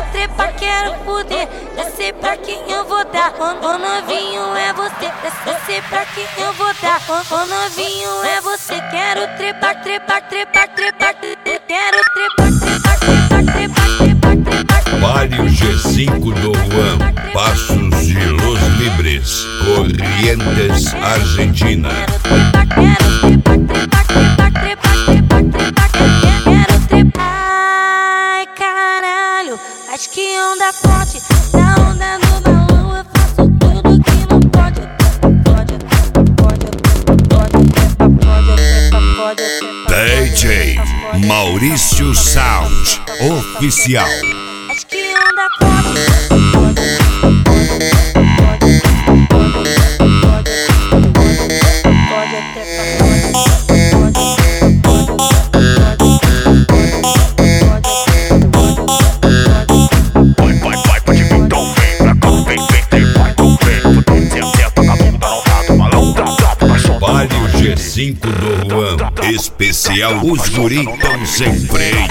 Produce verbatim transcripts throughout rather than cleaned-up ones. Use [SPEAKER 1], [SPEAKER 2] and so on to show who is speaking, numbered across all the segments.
[SPEAKER 1] trepar, quero fuder. Já sei pra quem eu vou dar. Ô novinho é você. Já sei pra quem eu vou dar. Ô novinho é você. Quero trepar, trepar, trepar, trepar. Quero trepar, trepar, trepar, trepar, trepar, trepar.
[SPEAKER 2] Baile G cinco do Juan, Passos de Los Libres, Corrientes, Argentina.
[SPEAKER 1] Quero trepar, trepar, trepar, trepar, trepar, trepar. Quero trepar. Ai, caralho, acho que onda forte. Da onda no balão eu faço tudo que não pode. Pode, pode, pode, trepa, pode, trepa, pode, trepa.
[SPEAKER 2] D J Maurício Sound Oficial.
[SPEAKER 1] Acho que onda forte.
[SPEAKER 2] G cinco do Juan, especial os guri tão sem freio.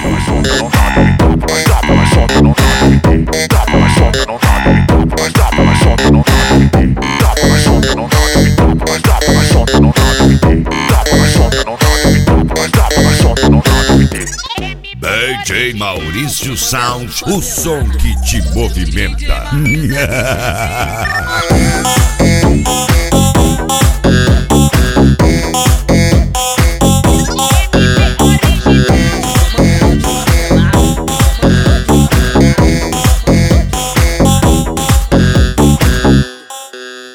[SPEAKER 2] D J Maurício Sound, o som que te movimenta.